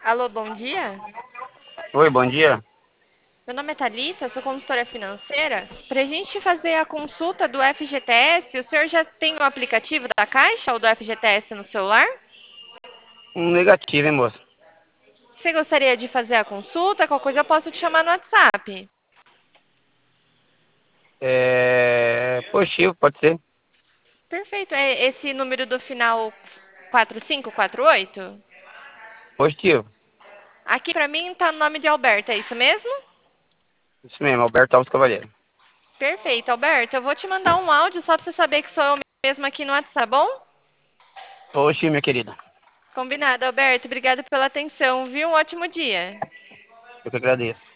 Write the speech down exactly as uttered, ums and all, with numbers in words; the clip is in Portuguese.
Alô, bom dia. Oi, bom dia. Meu nome é Thalita, sou consultora financeira. Para a gente fazer a consulta do F G T S, o senhor já tem o aplicativo da Caixa ou do F G T S no celular? Um negativo, hein, moço? Você gostaria de fazer a consulta? Qualquer coisa eu posso te chamar no WhatsApp. É... Positivo, pode ser? Perfeito. É esse número do final quatro cinco quatro oito? Positivo. Aqui para mim tá no nome de Alberto, é isso mesmo? Isso mesmo, Alberto Alves Cavaleiro. Perfeito, Alberto. Eu vou te mandar um áudio só para você saber que sou eu mesmo aqui no WhatsApp, tá bom? Oxi, minha querida. Combinado, Alberto. Obrigado pela atenção, viu? Um ótimo dia. Eu que agradeço.